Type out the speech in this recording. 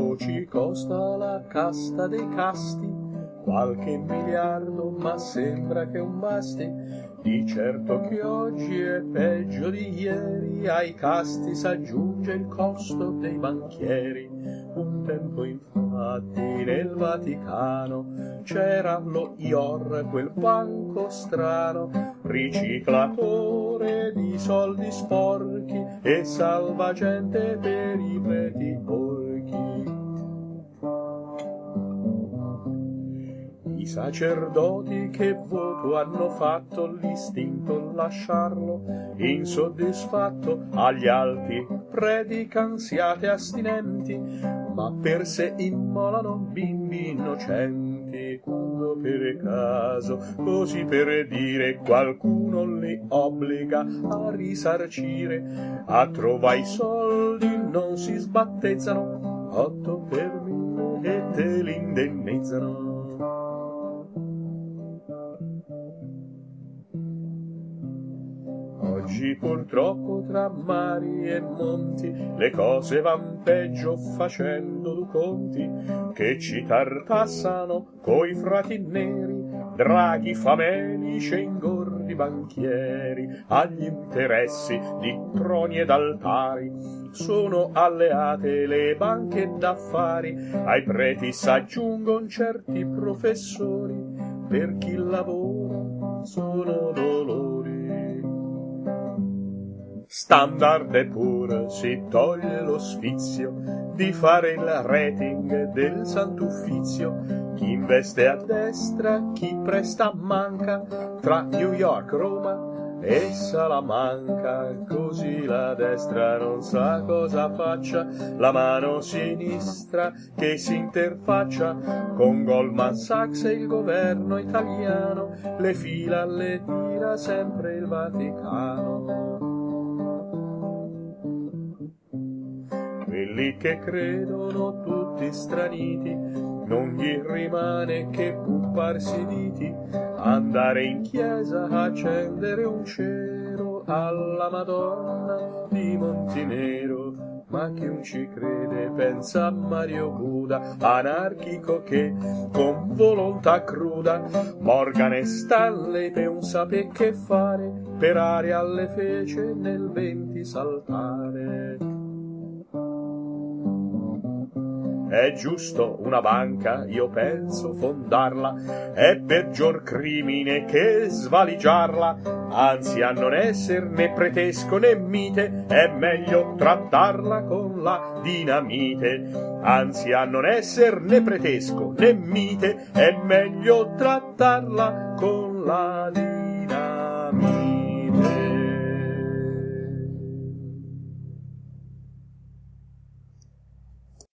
Quanto ci costa la casta dei casti? Qualche miliardo, ma sembra che un basti. Di certo che oggi è peggio di ieri, ai casti s'aggiunge il costo dei banchieri. Un tempo infatti nel Vaticano c'era lo IOR, quel banco strano, riciclatore di soldi sporchi e salvagente per i preti porchi. I sacerdoti che voto hanno fatto l'istinto lasciarlo insoddisfatto, agli alti predican siate astinenti, ma per sé immolano bimbi innocenti. Quando per caso, così per dire, qualcuno li obbliga a risarcire, a trovare i soldi non si sbattezzano, 8 per 1000 e te li indennizzano. Oggi purtroppo tra mari e monti le cose van peggio facendo du conti, che ci tartassano coi frati neri, draghi famelici e ingordi banchieri, agli interessi di troni ed altari. Sono alleate le banche d'affari, ai preti s'aggiungon certi professori, per chi lavora sono dolori. Standard e pur si toglie lo sfizio di fare il rating del Sant'Uffizio. Chi investe a destra, chi presta manca, tra New York, Roma e Salamanca. Così la destra non sa cosa faccia, la mano sinistra che si interfaccia con Goldman Sachs e il governo italiano, le fila le tira sempre il Vaticano. Quelli che credono tutti straniti, non gli rimane che pupparsi i diti, andare in chiesa a accendere un cero alla Madonna di Montenero. Ma chi non ci crede pensa a Mario Buda, anarchico che con volontà cruda Morgan e Stanley per un sapè che fare, per aria alle fece nel 20 saltare. È giusto una banca, io penso, fondarla, è peggior crimine che svaligiarla, anzi a non esser né pretesco né mite, è meglio trattarla con la dinamite. Anzi a non esser né pretesco né mite, è meglio trattarla con la dinamite.